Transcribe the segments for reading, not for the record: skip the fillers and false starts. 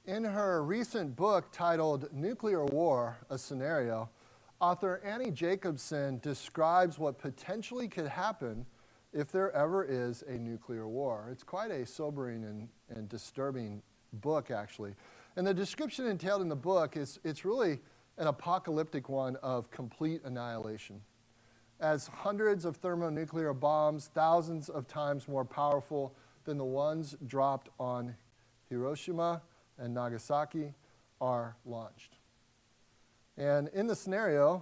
In her recent book titled Nuclear War, A Scenario, author Annie Jacobsen describes what potentially could happen if there ever is a nuclear war. It's quite a sobering and disturbing book, actually. And the description entailed in the book it's really an apocalyptic one of complete annihilation. As hundreds of thermonuclear bombs, thousands of times more powerful than the ones dropped on Hiroshima and Nagasaki, are launched. And in the scenario,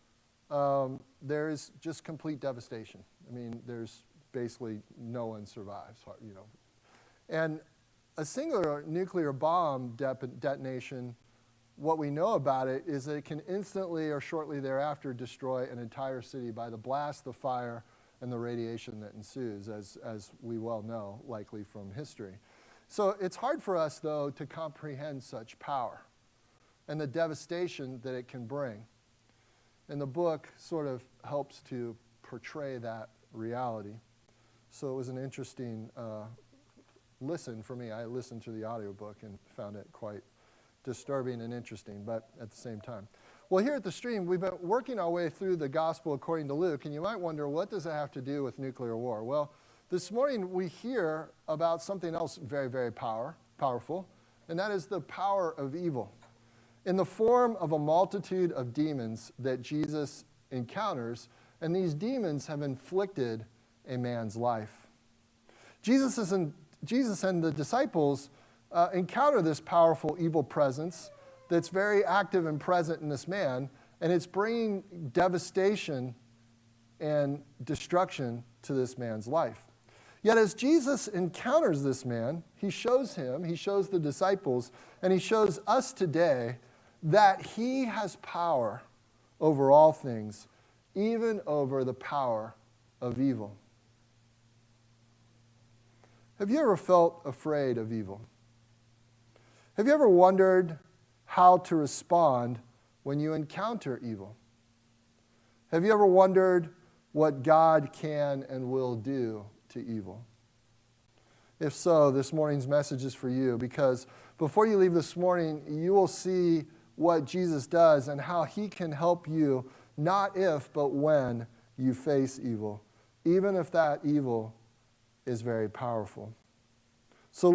there is just complete devastation. I mean, there's basically no one survives, you know. And a singular nuclear bomb detonation, what we know about it is that it can instantly or shortly thereafter destroy an entire city by the blast, the fire, and the radiation that ensues, as we well know, likely from history. So it's hard for us, though, to comprehend such power and the devastation that it can bring. And the book sort of helps to portray that reality. So it was an interesting listen for me. I listened to the audiobook and found it quite disturbing and interesting, but at the same time. Well, here at the Stream, we've been working our way through the Gospel according to Luke, and you might wonder, what does that have to do with nuclear war? Well, this morning we hear about something else very, very powerful, and that is the power of evil in the form of a multitude of demons that Jesus encounters, and these demons have inflicted a man's life. Jesus and the disciples encounter this powerful evil presence that's very active and present in this man, and it's bringing devastation and destruction to this man's life. Yet as Jesus encounters this man, he shows the disciples, and he shows us today that he has power over all things, even over the power of evil. Have you ever felt afraid of evil? Have you ever wondered how to respond when you encounter evil? Have you ever wondered what God can and will do to evil? If so, this morning's message is for you, because before you leave this morning, you will see what Jesus does and how he can help you, not if, but when you face evil, even if that evil is very powerful. So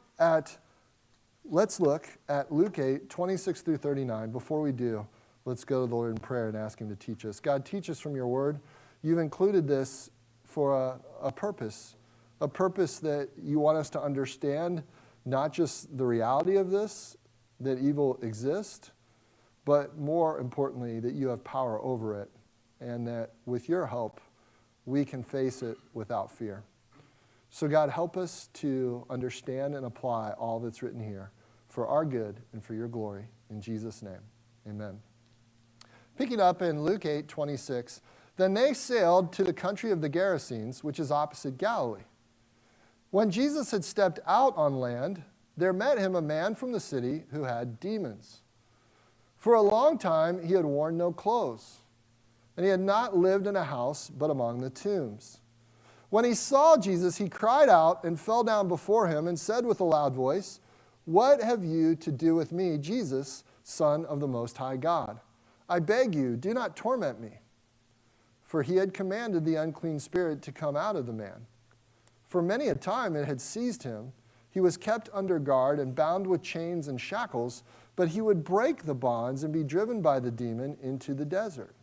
let's look at Luke 8, 26 through 39. Before we do, let's go to the Lord in prayer and ask him to teach us. God, teach us from your word. You've included this for a purpose that you want us to understand, not just the reality of this, that evil exists, but more importantly, that you have power over it, and that with your help, we can face it without fear. So God, help us to understand and apply all that's written here for our good and for your glory. In Jesus' name, amen. Picking up in Luke 8, 26, then they sailed to the country of the Gerasenes, which is opposite Galilee. When Jesus had stepped out on land, there met him a man from the city who had demons. For a long time he had worn no clothes, and he had not lived in a house but among the tombs. When he saw Jesus, he cried out and fell down before him and said with a loud voice, "What have you to do with me, Jesus, Son of the Most High God? I beg you, do not torment me." For he had commanded the unclean spirit to come out of the man. For many a time it had seized him. He was kept under guard and bound with chains and shackles, but he would break the bonds and be driven by the demon into the desert.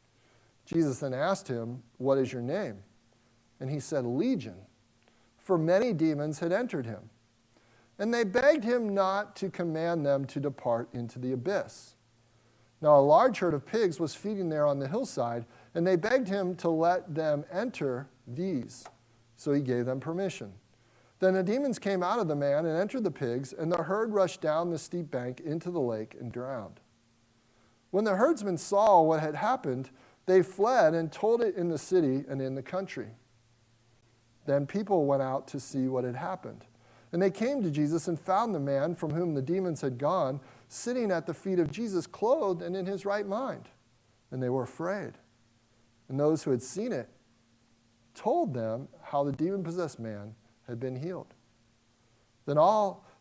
Jesus then asked him, "What is your name?" And he said, "Legion," for many demons had entered him. And they begged him not to command them to depart into the abyss. Now a large herd of pigs was feeding there on the hillside, and they begged him to let them enter these. So he gave them permission. Then the demons came out of the man and entered the pigs, and the herd rushed down the steep bank into the lake and drowned. When the herdsmen saw what had happened, they fled and told it in the city and in the country. Then people went out to see what had happened. And they came to Jesus and found the man from whom the demons had gone, sitting at the feet of Jesus, clothed and in his right mind. And they were afraid. And those who had seen it told them how the demon-possessed man had been healed. Then all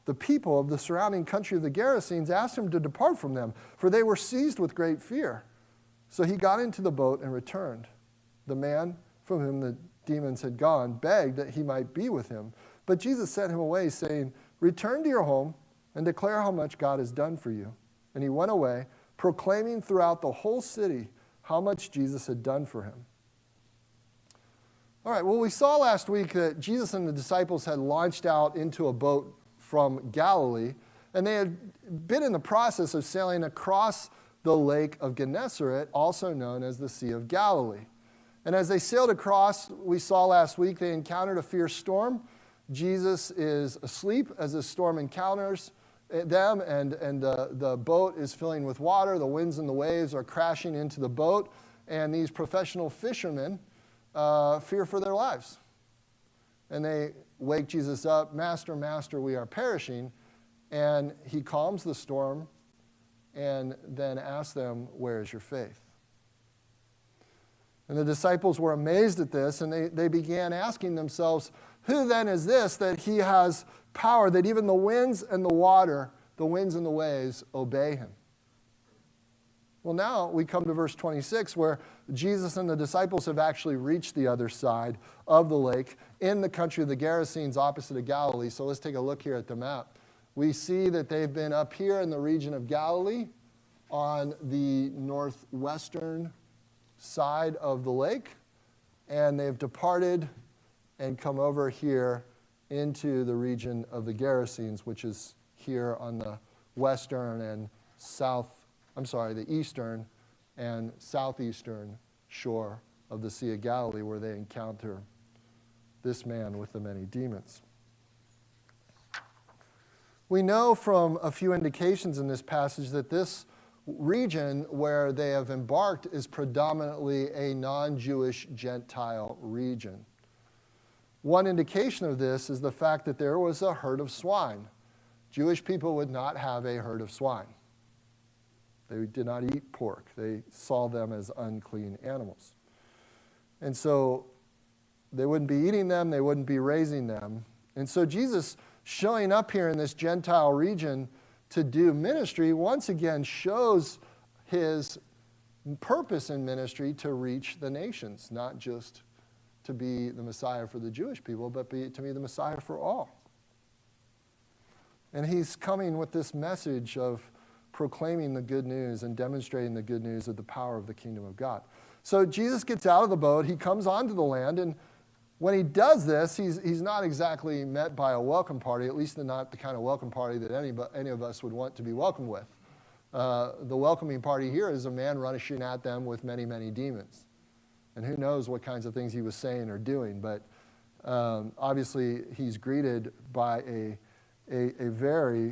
the people of the surrounding country of the Gerasenes asked him to depart from them, for they were seized with great fear. So he got into the boat and returned. The man from whom the demons had gone begged that he might be with him. But Jesus sent him away, saying, "Return to your home and declare how much God has done for you." And he went away, proclaiming throughout the whole city how much Jesus had done for him. All right, well, we saw last week that Jesus and the disciples had launched out into a boat from Galilee, and they had been in the process of sailing across the lake of Gennesaret, also known as the Sea of Galilee. And as they sailed across, we saw last week, they encountered a fierce storm. Jesus is asleep as the storm encounters them, and the boat is filling with water. The winds and the waves are crashing into the boat, and these professional fishermen fear for their lives. And they wake Jesus up, "Master, Master, we are perishing." And he calms the storm and then asks them, "Where is your faith?" And the disciples were amazed at this, and they began asking themselves, "Who then is this that he has power, that even the winds and the water, the winds and the waves, obey him?" Well, now we come to verse 26, where Jesus and the disciples have actually reached the other side of the lake in the country of the Gerasenes, opposite of Galilee. So let's take a look here at the map. We see that they've been up here in the region of Galilee on the northwestern side of the lake, and they've departed and come over here into the region of the Gerasenes, which is here on the western and the eastern and southeastern shore of the Sea of Galilee, where they encounter this man with the many demons. We know from a few indications in this passage that this region where they have embarked is predominantly a non-Jewish Gentile region. One indication of this is the fact that there was a herd of swine. Jewish people would not have a herd of swine. They did not eat pork. They saw them as unclean animals. And so they wouldn't be eating them, they wouldn't be raising them. And so Jesus, showing up here in this Gentile region to do ministry, once again shows his purpose in ministry to reach the nations, not just to be the Messiah for the Jewish people, but to be the Messiah for all. And he's coming with this message of proclaiming the good news and demonstrating the good news of the power of the kingdom of God. So Jesus gets out of the boat, he comes onto the land, and when he does this, he's not exactly met by a welcome party, at least not the kind of welcome party that any of us would want to be welcomed with. The welcoming party here is a man rushing at them with many, many demons. And who knows what kinds of things he was saying or doing, but obviously he's greeted by a very,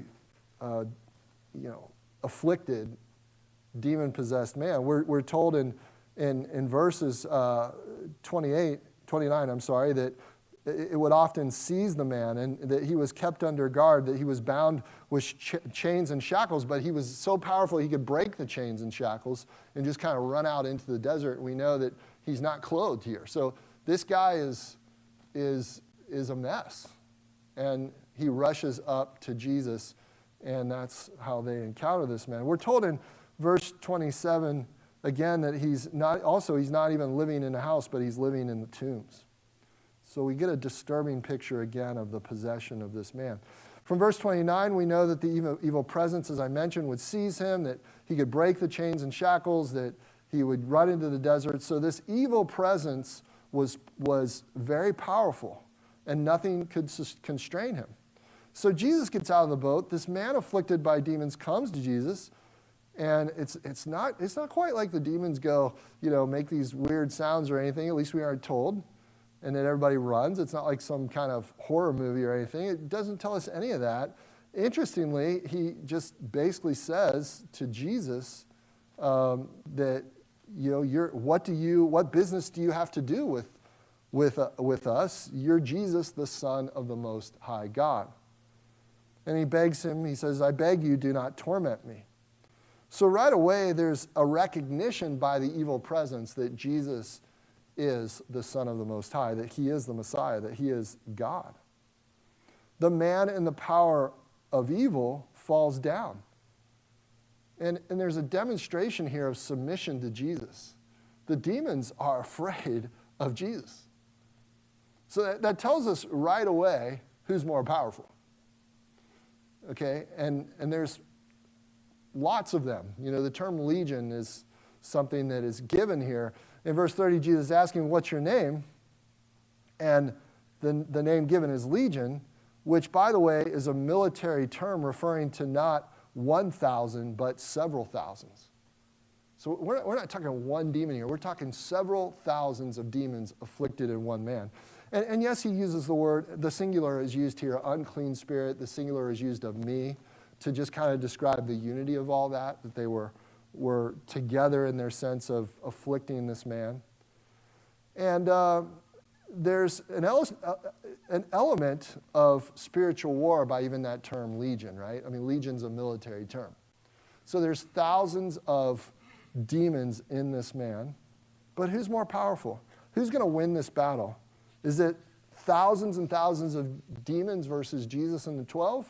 afflicted, demon-possessed man. We're told in verses 29, that it would often seize the man, and that he was kept under guard, that he was bound with chains and shackles, but he was so powerful he could break the chains and shackles and just kind of run out into the desert. We know that he's not clothed here. So this guy is a mess. And he rushes up to Jesus, and that's how they encounter this man. We're told in verse 27 again that he's not even living in a house, but he's living in the tombs. So we get a disturbing picture again of the possession of this man. From verse 29, we know that the evil presence, as I mentioned, would seize him, that he could break the chains and shackles, that he would run into the desert. So this evil presence was very powerful, and nothing could constrain him. So Jesus gets out of the boat. This man afflicted by demons comes to Jesus, and it's not quite like the demons go, make these weird sounds or anything. At least we aren't told. And then everybody runs. It's not like some kind of horror movie or anything. It doesn't tell us any of that. Interestingly, he just basically says to Jesus that, what business do you have to do with us? You're Jesus, the Son of the Most High God. And he begs him, he says, "I beg you, do not torment me." So right away, there's a recognition by the evil presence that Jesus is the Son of the Most High, that he is the Messiah, that he is God. The man in the power of evil falls down. And there's a demonstration here of submission to Jesus. The demons are afraid of Jesus. So that tells us right away who's more powerful. Okay, and there's lots of them. You know, the term legion is something that is given here. In verse 30, Jesus is asking, what's your name? And the name given is legion, which, by the way, is a military term referring to not 1,000, but several thousands. So we're not talking one demon here. We're talking several thousands of demons afflicted in one man. And yes, he uses the word, the singular is used here, unclean spirit. The singular is used of me to just kind of describe the unity of all that they were together in their sense of afflicting this man. And there's an element of spiritual war by even that term legion, right? I mean, legion's a military term. So there's thousands of demons in this man, but who's more powerful? Who's going to win this battle? Is it thousands and thousands of demons versus Jesus and the 12?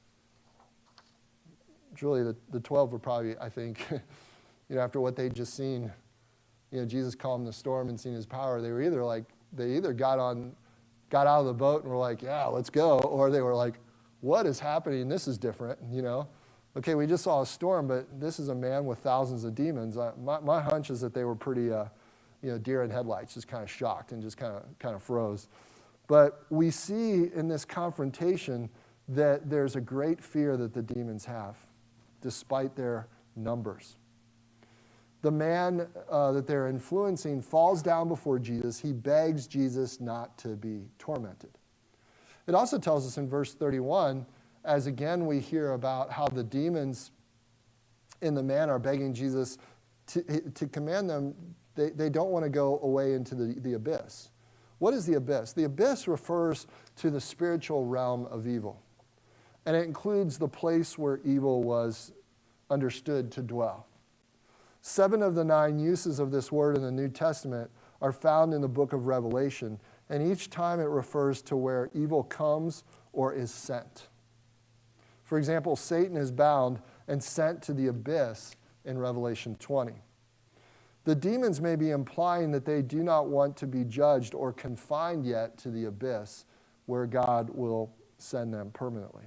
It's really the 12 were probably, I think, after what they'd just seen, Jesus calmed the storm and seen his power, they either got out of the boat and were like, yeah, let's go, or they were like, what is happening? This is different, Okay, we just saw a storm, but this is a man with thousands of demons. My hunch is that they were pretty, deer in headlights, just kind of shocked and just kind of froze. But we see in this confrontation that there's a great fear that the demons have, despite their numbers. The man that they're influencing falls down before Jesus. He begs Jesus not to be tormented. It also tells us in verse 31, as again we hear about how the demons in the man are begging Jesus to command them, they don't want to go away into the abyss. What is the abyss? The abyss refers to the spiritual realm of evil. And it includes the place where evil was understood to dwell. 7 of the 9 uses of this word in the New Testament are found in the book of Revelation, and each time it refers to where evil comes or is sent. For example, Satan is bound and sent to the abyss in Revelation 20. The demons may be implying that they do not want to be judged or confined yet to the abyss where God will send them permanently.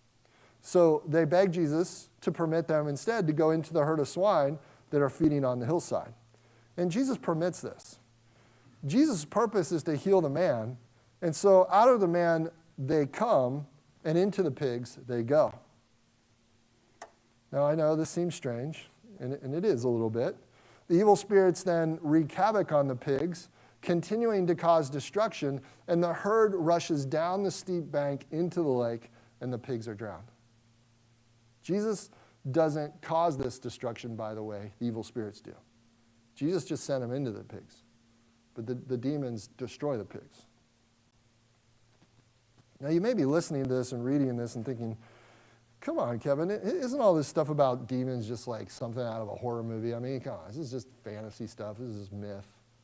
So they beg Jesus to permit them instead to go into the herd of swine that are feeding on the hillside. And Jesus permits this. Jesus' purpose is to heal the man, and so out of the man they come, and into the pigs they go. Now I know this seems strange, and it is a little bit. The evil spirits then wreak havoc on the pigs, continuing to cause destruction, and the herd rushes down the steep bank into the lake, and the pigs are drowned. Jesus doesn't cause this destruction, by the way. The evil spirits do. Jesus just sent them into the pigs. But the demons destroy the pigs. Now, you may be listening to this and reading this and thinking, come on, Kevin, isn't all this stuff about demons just like something out of a horror movie? I mean, come on, this is just fantasy stuff. This is myth.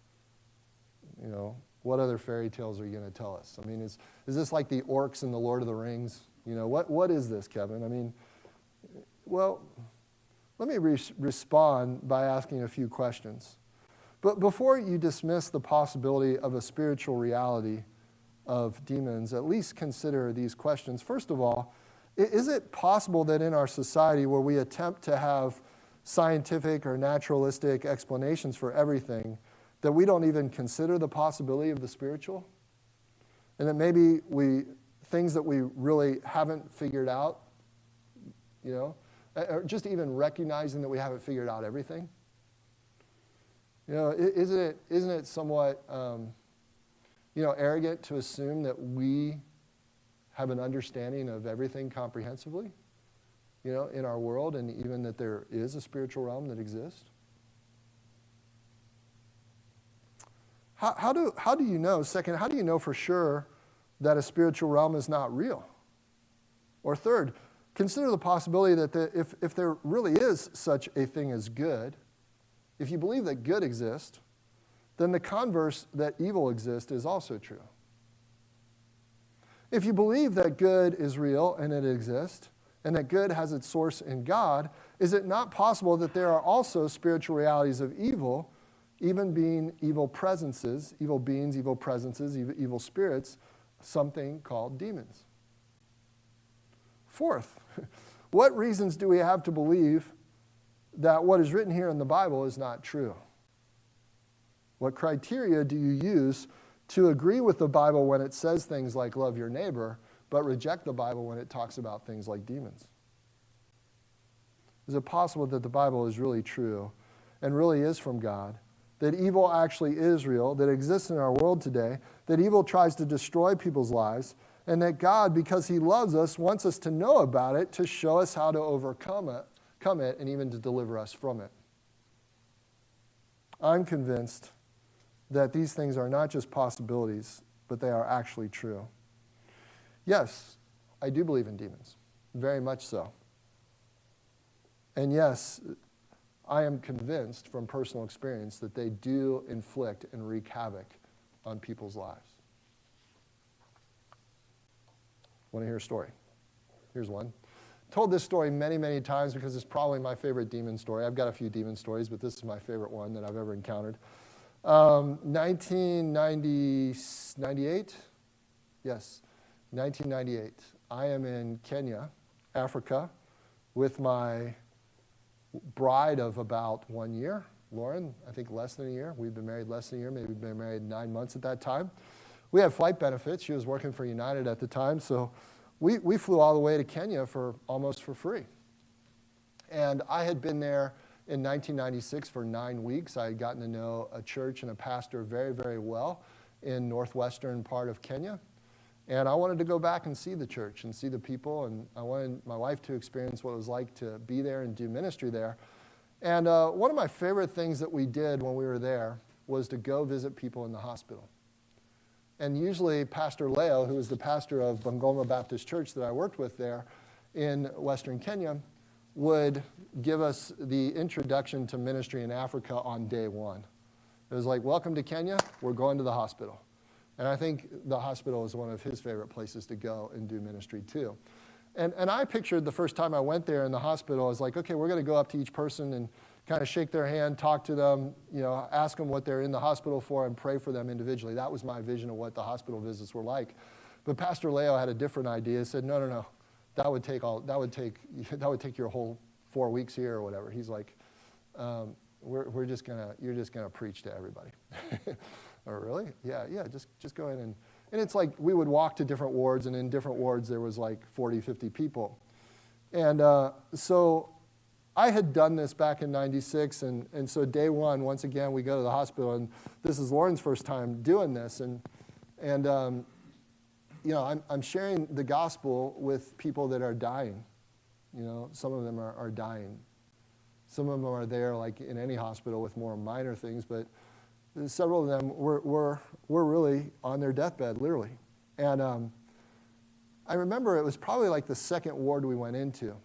What other fairy tales are you going to tell us? I mean, is this like the orcs in the Lord of the Rings? What is this, Kevin? I mean, well, let me respond by asking a few questions. But before you dismiss the possibility of a spiritual reality of demons, at least consider these questions. First of all, is it possible that in our society where we attempt to have scientific or naturalistic explanations for everything, that we don't even consider the possibility of the spiritual? And that maybe things that we really haven't figured out, or just even recognizing that we haven't figured out everything? Isn't it somewhat, arrogant to assume that we have an understanding of everything comprehensively, in our world, and even that there is a spiritual realm that exists? How do you know, second, how do you know for sure that a spiritual realm is not real? Or third, consider the possibility that if there really is such a thing as good, if you believe that good exists, then the converse that evil exists is also true. If you believe that good is real and it exists, and that good has its source in God, is it not possible that there are also spiritual realities of evil, even being evil presences, evil beings, evil presences, evil spirits, something called demons? Fourth, what reasons do we have to believe that what is written here in the Bible is not true? What criteria do you use to agree with the Bible when it says things like love your neighbor, but reject the Bible when it talks about things like demons? Is it possible that the Bible is really true and really is from God, that evil actually is real, that exists in our world today, that evil tries to destroy people's lives, and that God, because he loves us, wants us to know about it to show us how to overcome it, and even to deliver us from it? I'm convinced that these things are not just possibilities, but they are actually true. Yes, I do believe in demons, very much so. And yes, I am convinced from personal experience that they do inflict and wreak havoc on people's lives. Want to hear a story? Here's one. Told this story many, many times because it's probably my favorite demon story. I've got a few demon stories, but this is my favorite one that I've ever encountered. 1998? Yes, 1998. I am in Kenya, Africa, with my bride of about 1 year, Lauren, I think less than a year. We've been married less than a year, maybe been married 9 months at that time. We had flight benefits. She was working for United at the time, so we flew all the way to Kenya almost for free. And I had been there in 1996 for 9 weeks. I had gotten to know a church and a pastor very, very well in northwestern part of Kenya. And I wanted to go back and see the church and see the people, and I wanted my wife to experience what it was like to be there and do ministry there. And one of my favorite things that we did when we were there was to go visit people in the hospital. And usually Pastor Leo, who was the pastor of Bungoma Baptist Church that I worked with there in Western Kenya, would give us the introduction to ministry in Africa on day one. It was like, welcome to Kenya, we're going to the hospital. And I think the hospital is one of his favorite places to go and do ministry too. And I pictured the first time I went there in the hospital, I was like, okay, we're going to go up to each person and kind of shake their hand, talk to them, ask them what they're in the hospital for, and pray for them individually. That was my vision of what the hospital visits were like. But Pastor Leo had a different idea. He said, no, that would take your whole 4 weeks here or whatever. He's like, you're just gonna preach to everybody. Oh, really? Yeah, just go in and it's like we would walk to different wards, and in different wards there was like 40, 50 people. And so I had done this back in 96, and so day one, once again, we go to the hospital, and this is Lauren's first time doing this, and I'm sharing the gospel with people that are dying. Some of them are dying. Some of them are there, like in any hospital, with more minor things, but several of them were really on their deathbed, literally. And I remember it was probably like the second ward we went into.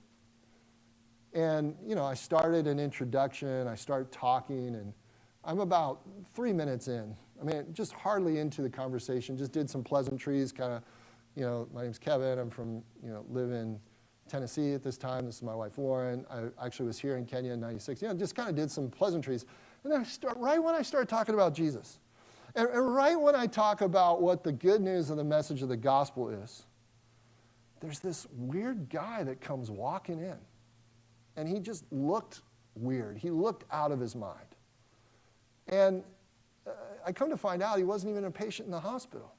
And, I started an introduction, I start talking, and I'm about 3 minutes in. I mean, just hardly into the conversation, just did some pleasantries, kind of, my name's Kevin, I'm from, live in Tennessee at this time. This is my wife, Lauren. I actually was here in Kenya in 96. Just kind of did some pleasantries. And then right when I start talking about Jesus, and right when I talk about what the good news of the message of the gospel is, there's this weird guy that comes walking in. And he just looked weird. He looked out of his mind. And I come to find out he wasn't even a patient in the hospital.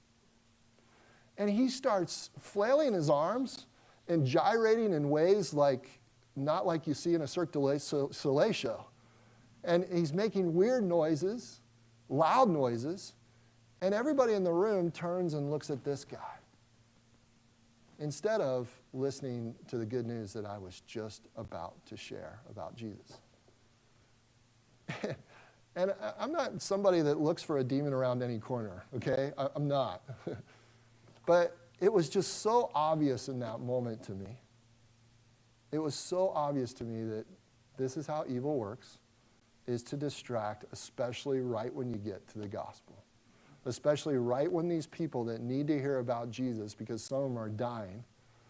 And he starts flailing his arms and gyrating in ways not like you see in a Cirque du Soleil show. And he's making weird noises, loud noises, and everybody in the room turns and looks at this guy instead of listening to the good news that I was just about to share about Jesus. And I'm not somebody that looks for a demon around any corner, okay? I'm not. But it was just so obvious in that moment to me. It was so obvious to me that this is how evil works, is to distract, especially right when you get to the gospel. Especially right when these people that need to hear about Jesus, because some of them are dying,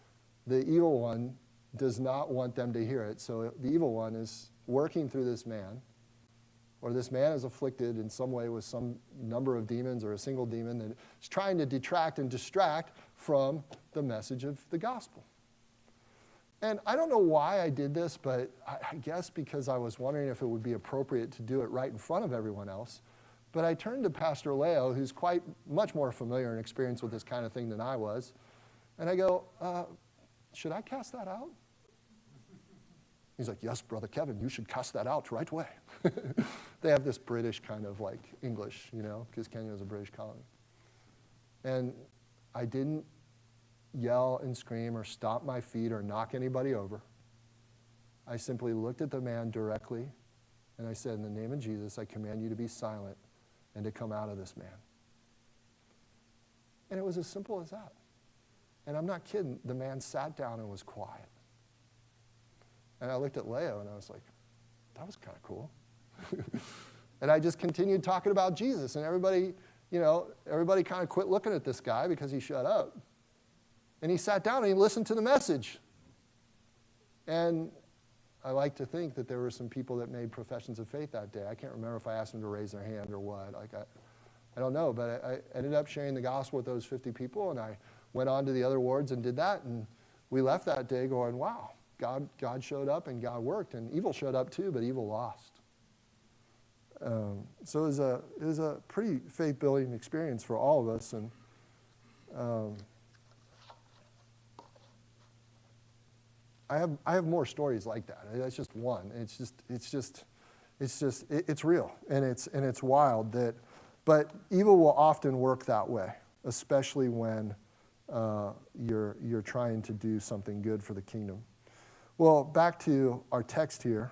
the evil one does not want them to hear it. So the evil one is working through this man, or this man is afflicted in some way with some number of demons or a single demon that is trying to detract and distract from the message of the gospel. And I don't know why I did this, but I guess because I was wondering if it would be appropriate to do it right in front of everyone else. But I turned to Pastor Leo, who's quite much more familiar and experienced with this kind of thing than I was, and I go, should I cast that out? He's like, yes, Brother Kevin, you should cast that out right away. They have this British kind of like English, because Kenya is a British colony. And I didn't yell and scream or stomp my feet or knock anybody over. I simply looked at the man directly and I said, in the name of Jesus, I command you to be silent and to come out of this man. And it was as simple as that. And I'm not kidding, the man sat down and was quiet. And I looked at Leo and I was like, that was kind of cool. And I just continued talking about Jesus, and everybody kind of quit looking at this guy because he shut up. And he sat down and he listened to the message. And I like to think that there were some people that made professions of faith that day. I can't remember if I asked them to raise their hand or what. I don't know, but I ended up sharing the gospel with those 50 people, and I went on to the other wards and did that, and we left that day going, wow, God showed up and God worked, and evil showed up too, but evil lost. So it was a pretty faith-building experience for all of us, and I have more stories like that. That's just one. It's real, and it's wild that, but evil will often work that way, especially when you're trying to do something good for the kingdom. Well, back to our text here.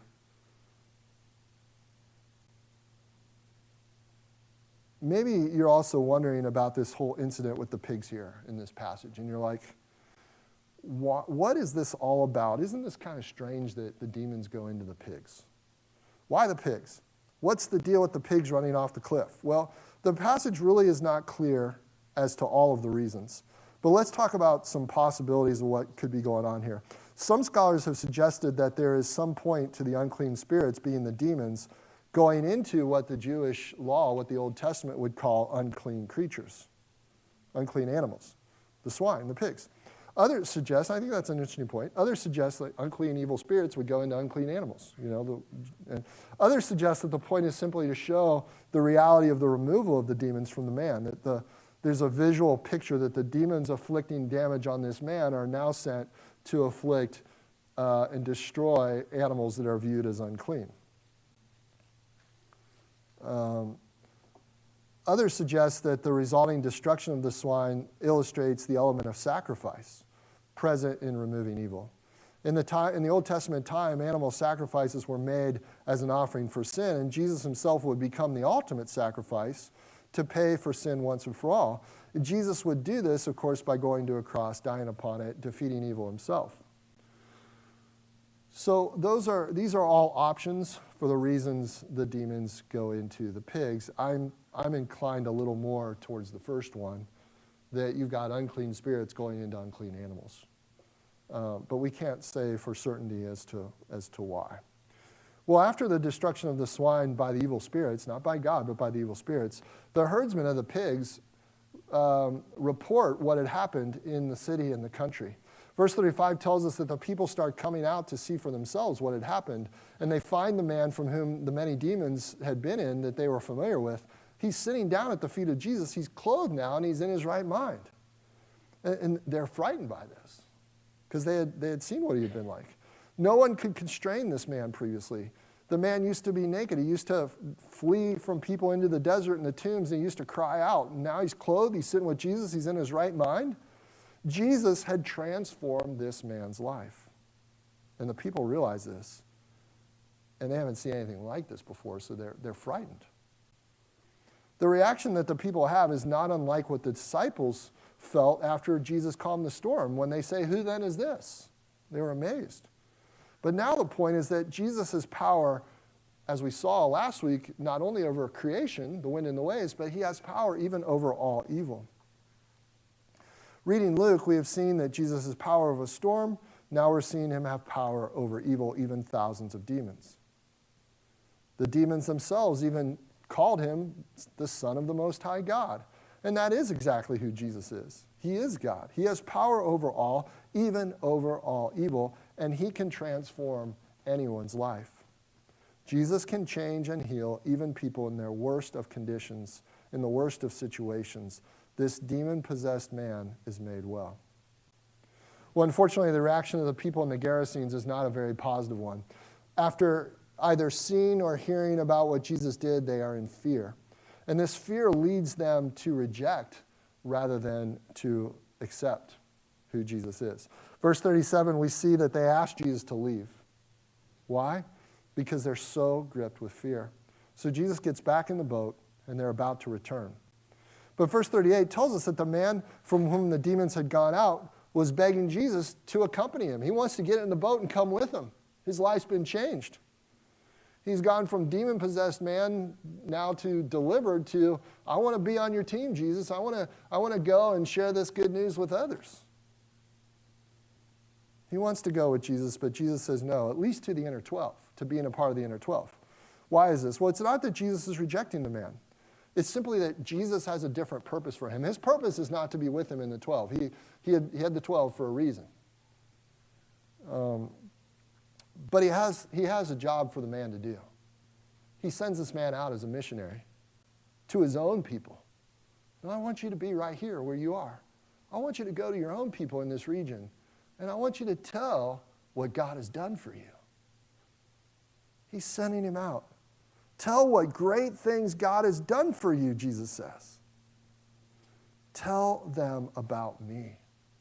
Maybe you're also wondering about this whole incident with the pigs here in this passage, and you're like, what is this all about? Isn't this kind of strange that the demons go into the pigs? Why the pigs? What's the deal with the pigs running off the cliff? Well, the passage really is not clear as to all of the reasons. But let's talk about some possibilities of what could be going on here. Some scholars have suggested that there is some point to the unclean spirits, being the demons, going into what the Jewish law, what the Old Testament would call unclean creatures, unclean animals, the swine, the pigs. Others suggest, I think that's an interesting point, others suggest that unclean evil spirits would go into unclean animals. And others suggest that the point is simply to show the reality of the removal of the demons from the man, that there's a visual picture that the demons afflicting damage on this man are now sent to afflict and destroy animals that are viewed as unclean. Others suggest that the resulting destruction of the swine illustrates the element of sacrifice present in removing evil. In the Old Testament time, animal sacrifices were made as an offering for sin, and Jesus himself would become the ultimate sacrifice to pay for sin once and for all. And Jesus would do this, of course, by going to a cross, dying upon it, defeating evil himself. So these are all options for the reasons the demons go into the pigs. I'm inclined a little more towards the first one, that you've got unclean spirits going into unclean animals. But we can't say for certainty as to why. Well, after the destruction of the swine by the evil spirits, not by God, but by the evil spirits, the herdsmen of the pigs report what had happened in the city and the country. Verse 35 tells us that the people start coming out to see for themselves what had happened, and they find the man from whom the many demons had been in that they were familiar with. He's sitting down at the feet of Jesus. He's clothed now, and he's in his right mind. And they're frightened by this because they had seen what he had been like. No one could constrain this man previously. The man used to be naked. He used to flee from people into the desert and the tombs, and he used to cry out. And now he's clothed. He's sitting with Jesus. He's in his right mind. Jesus had transformed this man's life. And the people realize this. And they haven't seen anything like this before, so they're frightened. The reaction that the people have is not unlike what the disciples felt after Jesus calmed the storm when they say, "Who then is this?" They were amazed. But now the point is that Jesus' power, as we saw last week, not only over creation, the wind and the waves, but he has power even over all evil. Reading Luke, we have seen that Jesus has power over a storm. Now we're seeing him have power over evil, even thousands of demons. The demons themselves even called him the Son of the Most High God. And that is exactly who Jesus is. He is God. He has power over all, even over all evil, and he can transform anyone's life. Jesus can change and heal even people in their worst of conditions, in the worst of situations. This demon-possessed man is made well. Well, unfortunately, the reaction of the people in the Gerasenes is not a very positive one. After either seeing or hearing about what Jesus did, they are in fear. And this fear leads them to reject rather than to accept who Jesus is. Verse 37, we see that they ask Jesus to leave. Why? Because they're so gripped with fear. So Jesus gets back in the boat, and they're about to return. But verse 38 tells us that the man from whom the demons had gone out was begging Jesus to accompany him. He wants to get in the boat and come with him. His life's been changed. He's gone from demon-possessed man now to delivered to, I want to be on your team, Jesus. I want to go and share this good news with others. He wants to go with Jesus, but Jesus says no, at least to the inner 12, to being a part of the inner 12. Why is this? Well, it's not that Jesus is rejecting the man. It's simply that Jesus has a different purpose for him. His purpose is not to be with him in the 12. He had the 12 for a reason. But he has a job for the man to do. He sends this man out as a missionary to his own people. And I want you to be right here where you are. I want you to go to your own people in this region, and I want you to tell what God has done for you. He's sending him out. Tell what great things God has done for you, Jesus says. Tell them about me.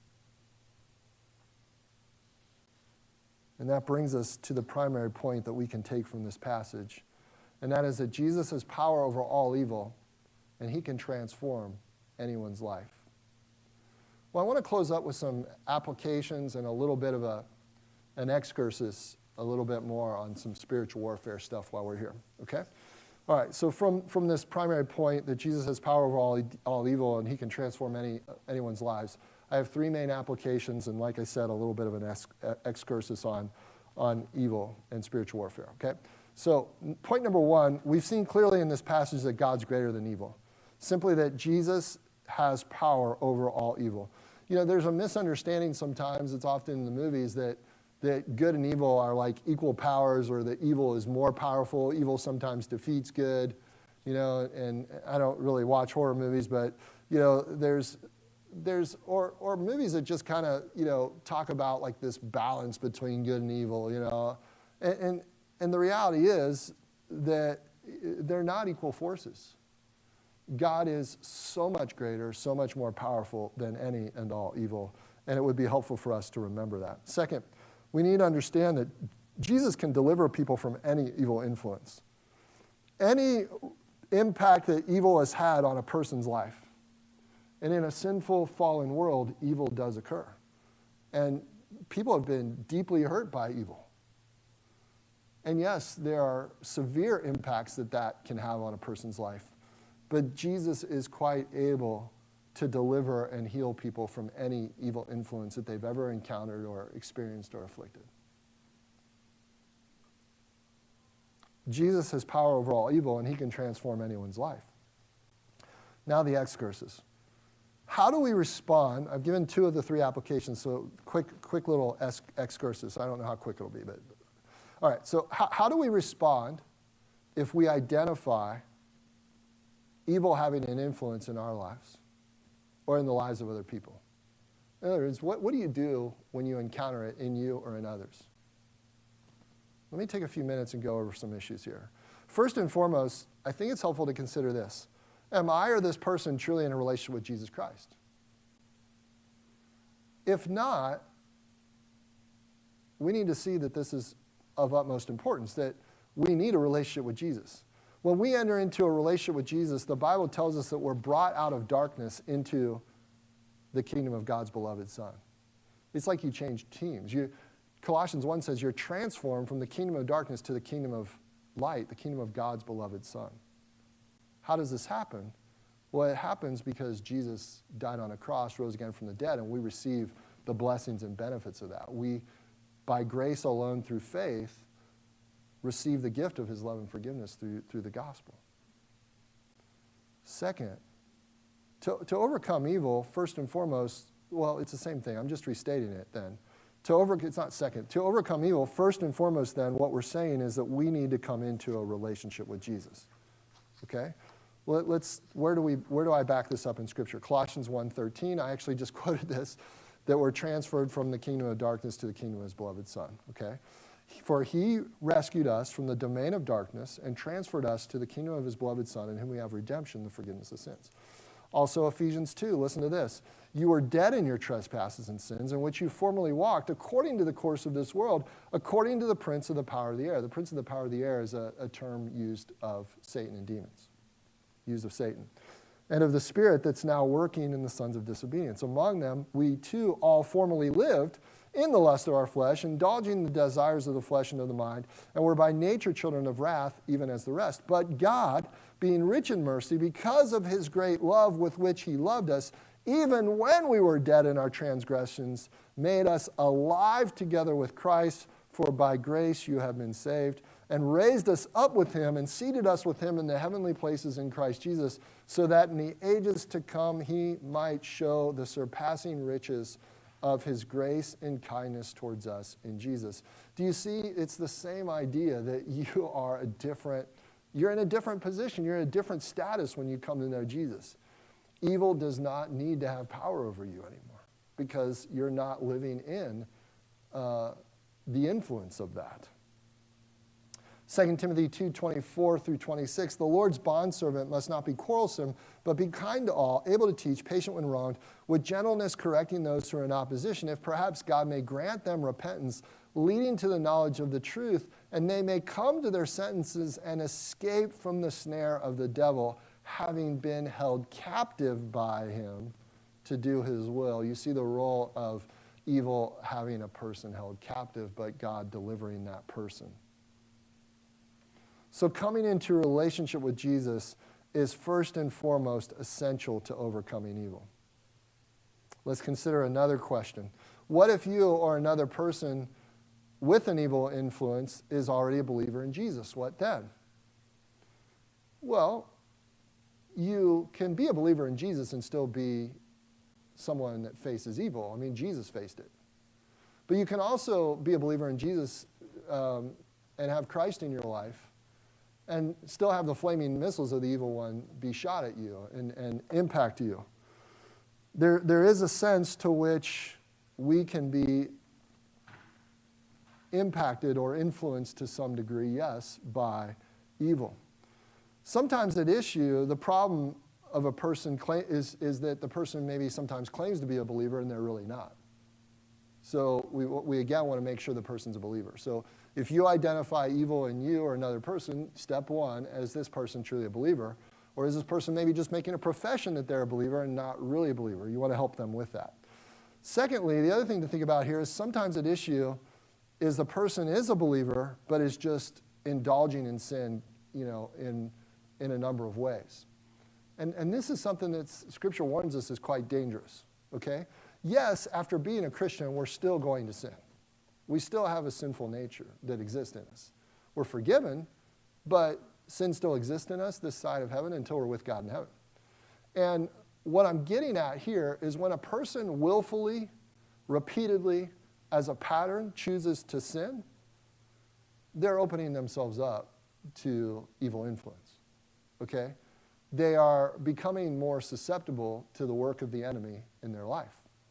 And that brings us to the primary point that we can take from this passage, and that is that Jesus has power over all evil, and he can transform anyone's life. Well, I want to close up with some applications and a little bit of an excursus, a little bit more on some spiritual warfare stuff while we're here, okay? All right, so from this primary point that Jesus has power over all evil and he can transform anyone's lives, I have three main applications, and like I said, a little bit of an excursus on evil and spiritual warfare, okay? So point number one, we've seen clearly in this passage that God's greater than evil. Simply that Jesus has power over all evil. You know, there's a misunderstanding sometimes, it's often in the movies, that good and evil are like equal powers, or that evil is more powerful. Evil sometimes defeats good, you know, and I don't really watch horror movies, but, you know, there's movies that just kind of, you know, talk about like this balance between good and evil, you know, and the reality is that they're not equal forces. God is so much greater, so much more powerful than any and all evil, and it would be helpful for us to remember that. Second, we need to understand that Jesus can deliver people from any evil influence. Any impact that evil has had on a person's life. And in a sinful, fallen world, evil does occur. And people have been deeply hurt by evil. And yes, there are severe impacts that can have on a person's life. But Jesus is quite able to deliver and heal people from any evil influence that they've ever encountered or experienced or afflicted. Jesus has power over all evil, and he can transform anyone's life. Now the excursus. How do we respond? I've given two of the three applications, so quick little excursus. I don't know how quick it'll be, but all right. So how do we respond if we identify evil having an influence in our lives or in the lives of other people? In other words, what do you do when you encounter it in you or in others? Let me take a few minutes and go over some issues here. First and foremost, I think it's helpful to consider this. Am I or this person truly in a relationship with Jesus Christ? If not, we need to see that this is of utmost importance, that we need a relationship with Jesus. When we enter into a relationship with Jesus, the Bible tells us that we're brought out of darkness into the kingdom of God's beloved Son. It's like you change teams. Colossians 1 says you're transformed from the kingdom of darkness to the kingdom of light, the kingdom of God's beloved Son. How does this happen? Well, it happens because Jesus died on a cross, rose again from the dead, and we receive the blessings and benefits of that. We, by grace alone through faith, receive the gift of his love and forgiveness through the gospel. Second, to overcome evil, first and foremost, well, it's the same thing. I'm just restating it then. It's not second. To overcome evil, first and foremost then, what we're saying is that we need to come into a relationship with Jesus. Okay? Well, where do I back this up in Scripture? Colossians 1:13, I actually just quoted this, that we're transferred from the kingdom of darkness to the kingdom of his beloved Son. Okay? For he rescued us from the domain of darkness and transferred us to the kingdom of his beloved Son, in whom we have redemption, the forgiveness of sins. Also Ephesians 2, listen to this. You were dead in your trespasses and sins, in which you formerly walked according to the course of this world, according to the prince of the power of the air. The prince of the power of the air is a term used of Satan and demons, used of Satan. And of the spirit that's now working in the sons of disobedience. Among them, we too all formerly lived in the lust of our flesh, indulging the desires of the flesh and of the mind, and were by nature children of wrath, even as the rest. But God, being rich in mercy, because of his great love with which he loved us, even when we were dead in our transgressions, made us alive together with Christ, for by grace you have been saved, and raised us up with him and seated us with him in the heavenly places in Christ Jesus, so that in the ages to come he might show the surpassing riches of his grace and kindness towards us in Jesus. Do you see? It's the same idea that you're in a different position. You're in a different status when you come to know Jesus. Evil does not need to have power over you anymore because you're not living in the influence of that. 2 Timothy 2:24 through 26, the Lord's bondservant must not be quarrelsome, but be kind to all, able to teach, patient when wronged, with gentleness correcting those who are in opposition, if perhaps God may grant them repentance, leading to the knowledge of the truth, and they may come to their sentences and escape from the snare of the devil, having been held captive by him to do his will. You see the role of evil having a person held captive, but God delivering that person. So coming into a relationship with Jesus is first and foremost essential to overcoming evil. Let's consider another question. What if you or another person with an evil influence is already a believer in Jesus? What then? Well, you can be a believer in Jesus and still be someone that faces evil. I mean, Jesus faced it. But you can also be a believer in Jesus and have Christ in your life and still have the flaming missiles of the evil one be shot at you and impact you. There is a sense to which we can be impacted or influenced to some degree, yes, by evil. Sometimes at issue, the problem of a person is that the person maybe sometimes claims to be a believer and they're really not. So we again want to make sure the person's a believer. So if you identify evil in you or another person, step one, is this person truly a believer? Or is this person maybe just making a profession that they're a believer and not really a believer? You want to help them with that. Secondly, the other thing to think about here is sometimes at issue is the person is a believer, but is just indulging in sin, in a number of ways. And this is something that Scripture warns us is quite dangerous, okay? Yes, after being a Christian, we're still going to sin. We still have a sinful nature that exists in us. We're forgiven, but sin still exists in us this side of heaven until we're with God in heaven. And what I'm getting at here is when a person willfully, repeatedly, as a pattern, chooses to sin, they're opening themselves up to evil influence, okay? They are becoming more susceptible to the work of the enemy in their life.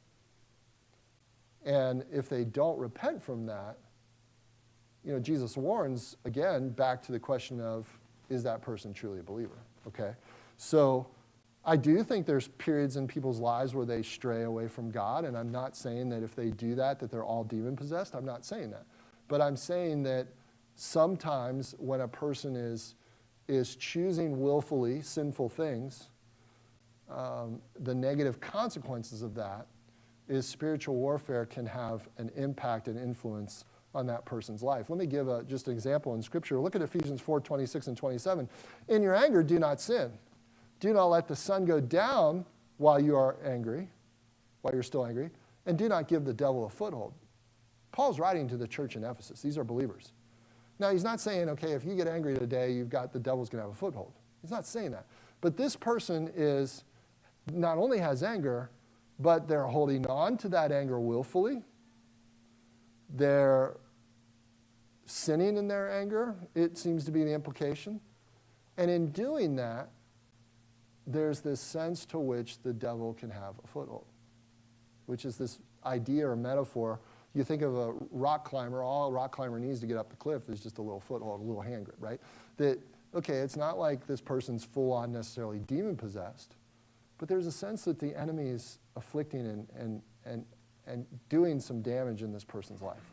And if they don't repent from that, Jesus warns, again, back to the question of, is that person truly a believer? Okay? So I do think there's periods in people's lives where they stray away from God, and I'm not saying that if they do that they're all demon-possessed. I'm not saying that. But I'm saying that sometimes when a person is choosing willfully sinful things, the negative consequences of that is spiritual warfare can have an impact and influence on that person's life. Let me give just an example in Scripture. Look at Ephesians 4:26 and 27. In your anger, do not sin. Do not let the sun go down while you are angry, while you're still angry, and do not give the devil a foothold. Paul's writing to the church in Ephesus. These are believers. Now, he's not saying, okay, if you get angry today, the devil's going to have a foothold. He's not saying that. But this person not only has anger, but they're holding on to that anger willfully. They're sinning in their anger, it seems to be the implication. And in doing that, there's this sense to which the devil can have a foothold, which is this idea or metaphor. You think of a rock climber, all a rock climber needs to get up the cliff is just a little foothold, a little hand grip, right? That, okay, it's not like this person's full-on necessarily demon-possessed, but there's a sense that the enemy is afflicting and doing some damage in this person's life.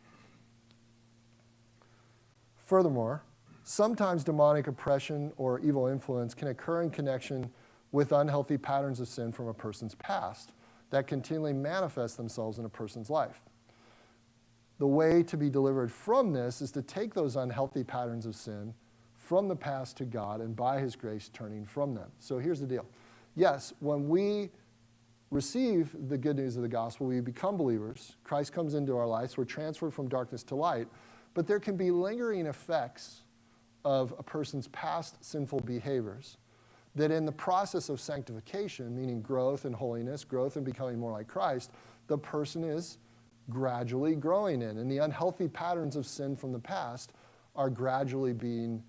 Furthermore, sometimes demonic oppression or evil influence can occur in connection with unhealthy patterns of sin from a person's past that continually manifest themselves in a person's life. The way to be delivered from this is to take those unhealthy patterns of sin from the past to God and by his grace turning from them. So here's the deal. Yes, when we receive the good news of the gospel, we become believers. Christ comes into our lives. We're transferred from darkness to light. But there can be lingering effects of a person's past sinful behaviors that in the process of sanctification, meaning growth in holiness, growth in becoming more like Christ, the person is gradually growing in. And the unhealthy patterns of sin from the past are gradually being,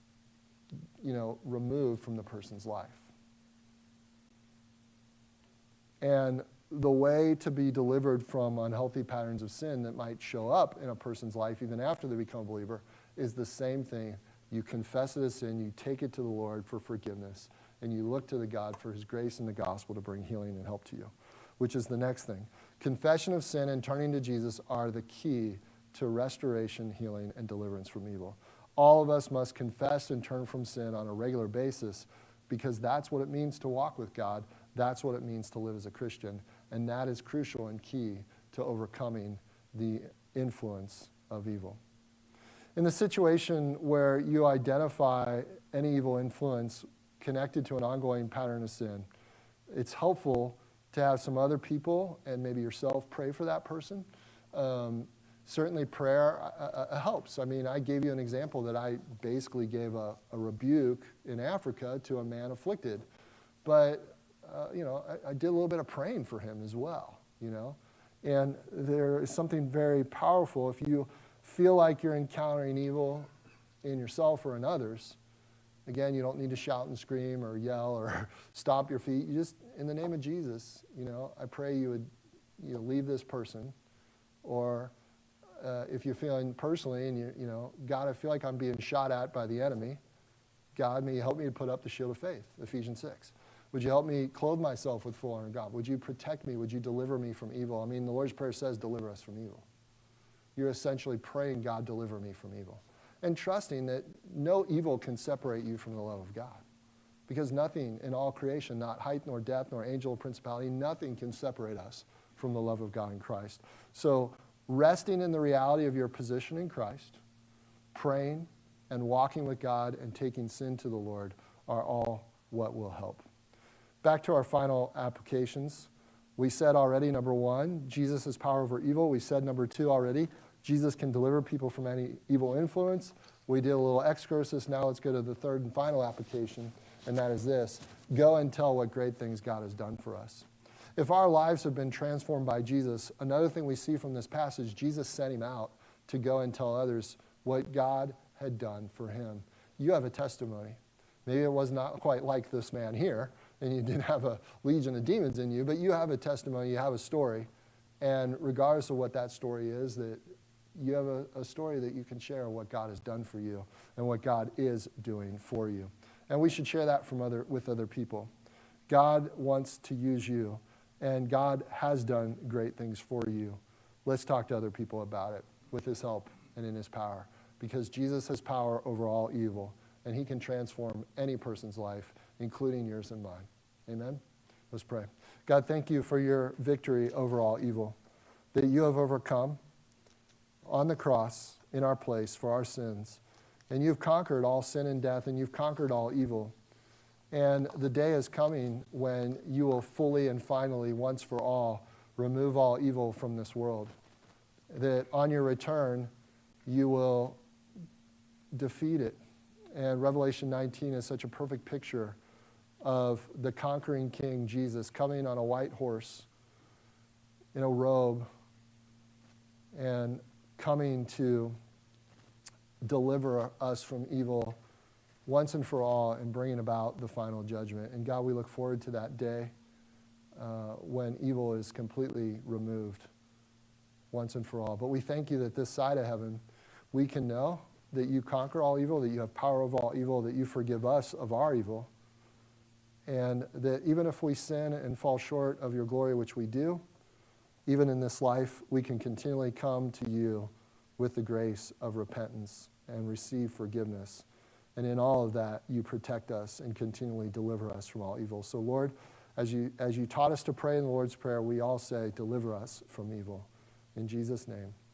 removed from the person's life. And the way to be delivered from unhealthy patterns of sin that might show up in a person's life even after they become a believer is the same thing. You confess it as sin, you take it to the Lord for forgiveness, and you look to the God for his grace and the gospel to bring healing and help to you, which is the next thing. Confession of sin and turning to Jesus are the key to restoration, healing, and deliverance from evil. All of us must confess and turn from sin on a regular basis because that's what it means to walk with God. That's what it means to live as a Christian. And that is crucial and key to overcoming the influence of evil. In the situation where you identify any evil influence connected to an ongoing pattern of sin, it's helpful to have some other people and maybe yourself pray for that person. Certainly prayer helps. I mean, I gave you an example that I basically gave a rebuke in Africa to a man afflicted. But I did a little bit of praying for him as well, And there is something very powerful. If you feel like you're encountering evil in yourself or in others, again, you don't need to shout and scream or yell or stomp your feet. You just, in the name of Jesus, I pray you would leave this person. Or if you're feeling personally and God, I feel like I'm being shot at by the enemy. God, may you help me to put up the shield of faith, Ephesians 6. Would you help me clothe myself with full armor of God? Would you protect me? Would you deliver me from evil? I mean, the Lord's Prayer says, deliver us from evil. You're essentially praying, God, deliver me from evil. And trusting that no evil can separate you from the love of God. Because nothing in all creation, not height nor depth nor angel or principality, nothing can separate us from the love of God in Christ. So resting in the reality of your position in Christ, praying and walking with God and taking sin to the Lord are all what will help. Back to our final applications. We said already, number one, Jesus has power over evil. We said number two already, Jesus can deliver people from any evil influence. We did a little excursus. Now let's go to the third and final application, and that is this. Go and tell what great things God has done for us. If our lives have been transformed by Jesus, another thing we see from this passage, Jesus sent him out to go and tell others what God had done for him. You have a testimony. Maybe it was not quite like this man here, and you didn't have a legion of demons in you, but you have a testimony, you have a story, and regardless of what that story is, that you have a story that you can share what God has done for you and what God is doing for you. And we should share that with other people. God wants to use you, and God has done great things for you. Let's talk to other people about it with his help and in his power, because Jesus has power over all evil, and he can transform any person's life, including yours and mine. Amen? Let's pray. God, thank you for your victory over all evil, that you have overcome on the cross in our place for our sins. And you've conquered all sin and death, and you've conquered all evil. And the day is coming when you will fully and finally, once for all, remove all evil from this world. That on your return, you will defeat it. And Revelation 19 is such a perfect picture of the conquering King Jesus coming on a white horse in a robe and coming to deliver us from evil once and for all and bringing about the final judgment. And God, we look forward to that day when evil is completely removed once and for all. But we thank you that this side of heaven, we can know that you conquer all evil, that you have power over all evil, that you forgive us of our evil, and that even if we sin and fall short of your glory, which we do, even in this life, we can continually come to you with the grace of repentance and receive forgiveness. And in all of that, you protect us and continually deliver us from all evil. So Lord, as you taught us to pray in the Lord's Prayer, we all say, deliver us from evil. In Jesus' name.